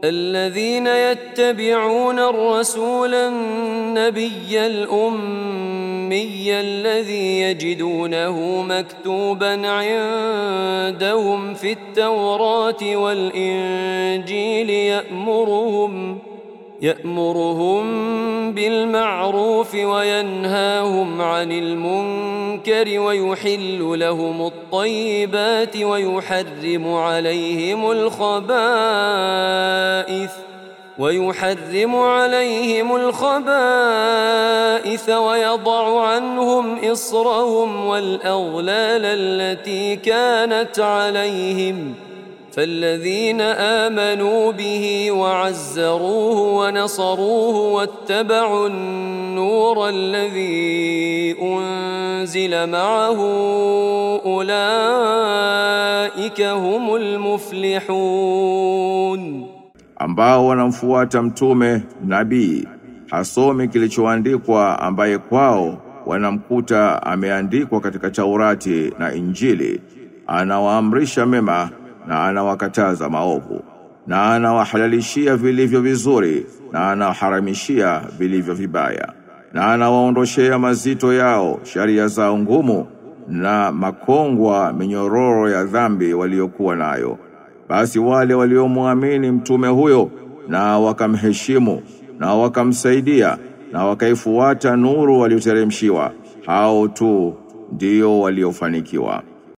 الذين يتبعون الرسول النبي الأمي الذي يجدونه مكتوبا عندهم في التوراة والإنجيل يأمرهم بالمعروف وينهاهم عن المنكر ويحل لهم الطيبات ويحرم عليهم الخبائث ويضع عنهم إصرهم والأغلال التي كانت عليهم فالذين آمنوا به وعزروه ونصروه واتبعوا النور الذي أنزل معه أولئك هم المفلحون. Ambao wanamfuata mtume nabii hasomi kilichoandikwa ambaye kwao wanamkuta ameandikwa katika Taurati na Injili, anawaamrisha mema na anawakataza maovu, na anawahalalishia vilivyo vizuri na anawaharamishia vilivyo vibaya, na anawaondoshea mazito yao sharia zao ngumu na makongwa minyororo ya dhambi waliokuwa nayo. Basi wale waliomwamini mtume huyo na wakamheshimu na wakamsaidia na wakaifuata nuru walioteremshiwa, hao tu ndio waliofanikiwa.